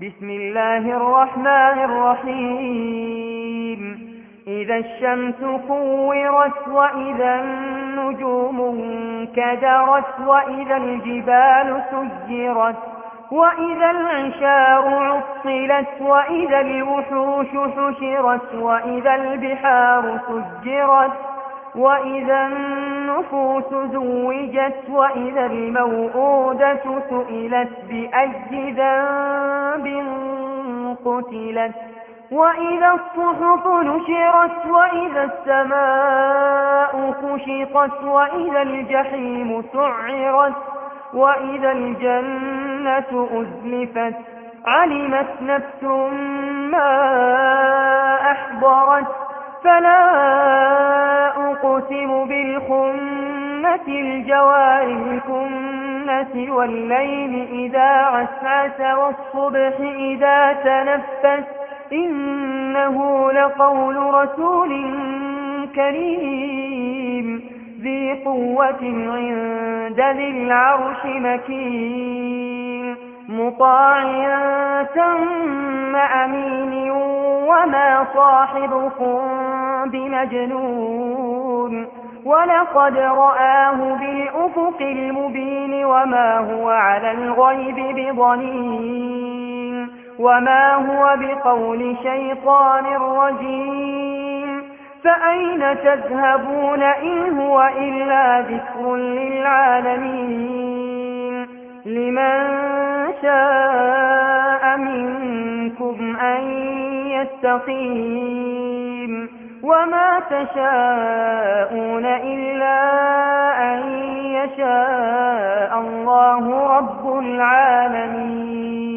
بسم الله الرحمن الرحيم. إذا الشمس كورت وإذا النجوم انكدرت وإذا الجبال سجرت وإذا العشار عطلت وإذا الوحوش حشرت وإذا البحار سجرت وإذا النفوس زوجت وإذا الموءودة سئلت بأي ذنب قتلت وإذا الصحف نشرت وإذا السماء كشطت وإذا الجحيم سعرت وإذا الجنة أزلفت علمت نفس ما أحضرت فلا أقسم بالخنة الجوار الكنة والليل إذا عسعس والصبح إذا تنفس إنه لقول رسول كريم ذي قوة عند ذي العرش مكين مطاع ثم أمين وما صاحبكم بمجنون ولقد رآه بالأفق المبين وما هو على الغيب بضنين وما هو بقول شيطان رجيم فأين تذهبون إن هو إلا ذكر للعالمين لمن شاء منكم أن يستقيم وما تشاءون إلا أن يشاء الله رب العالمين.